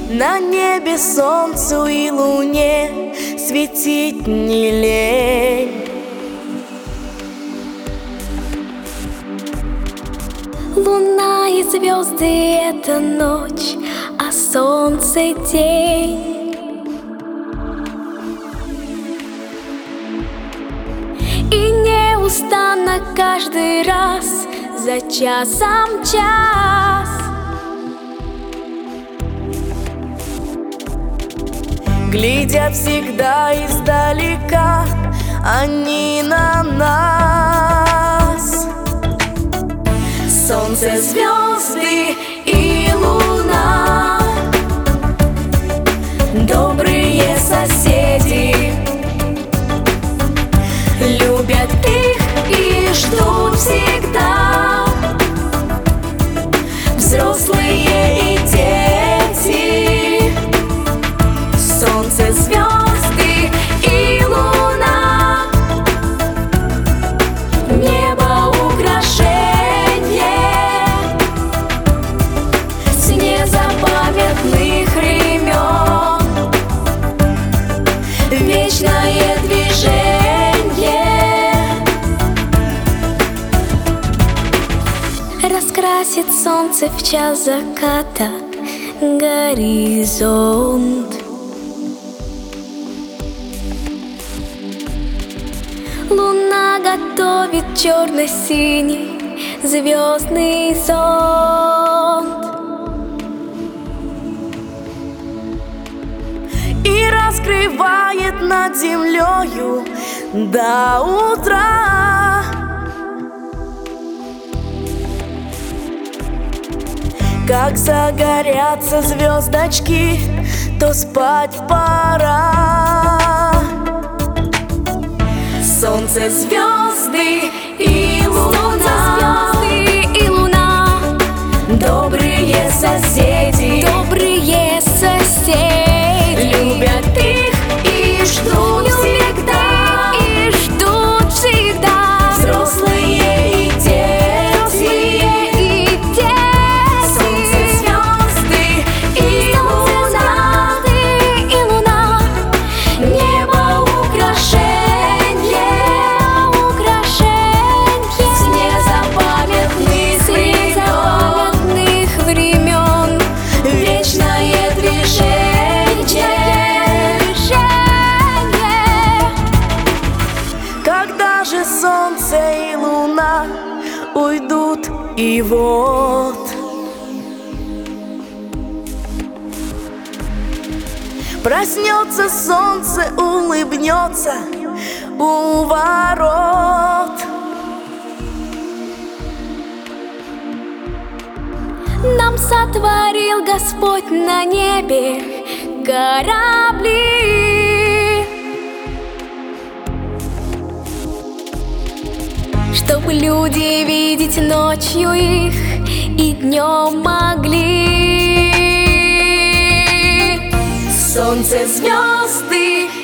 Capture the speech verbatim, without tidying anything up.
На небе солнцу и луне светить не лень. Луна и звезды — это ночь, а солнце — день. И неустанно каждый раз за часом час глядят всегда издалека они на нас. Солнце, звезды и луна, добрые соседи, любят их и ждут всегда взрослые и дети. Солнце, звезды и луна, небо украшение с незапамятных времен, вечное движение раскрасит солнце в час заката горизонт. Луна готовит черно-синий звездный зонт и раскрывает над землею до утра. Как загорятся звездочки, то спать пора. Солнце, звезды и луна, звезды и луна, добрые соседи, добрые соседи, любят их и ждут всегда, и ждут всегда взрослые и дети. и дети. Солнце, звезды и луна, Звезды и луна, небо украшение с незапамятных незапамятных времен, вечное движение. Когда же солнце и луна уйдут, и вот проснется солнце, улыбнется у ворот. нам сотворил Господь на небе корабли, чтоб люди видеть ночью их и днем могли. Солнце, звезды